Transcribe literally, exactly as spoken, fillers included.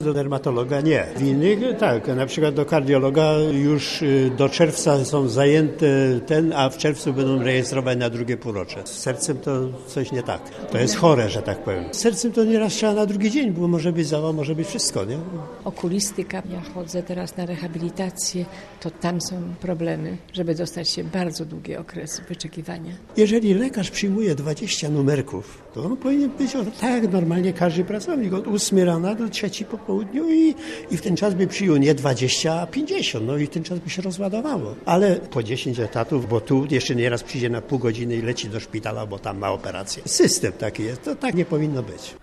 Do dermatologa nie. W innych tak, na przykład do kardiologa już do czerwca są zajęte ten, a w czerwcu będą rejestrować na drugie półrocze. Z sercem to coś nie tak. To jest chore, że tak powiem. Z sercem to nieraz trzeba na drugi dzień, bo może być zawał, może być wszystko, nie? Okulistyka. Ja chodzę teraz na rehabilitację, to tam są problemy, żeby dostać się bardzo długi okres wyczekiwania. Jeżeli lekarz przyjmuje dwadzieścia numerków, to on powinien być tak jak normalnie każdy pracownik, od ósmej rana do trzeciej po południu i, i w ten czas by przyjął nie dwadzieścia, a pięćdziesiąt, no i w ten czas by się rozładowało. Ale po dziesięć etatów, bo tu jeszcze nieraz przyjdzie na pół godziny i leci do szpitala, bo tam ma operację. System taki jest, to tak nie powinno być.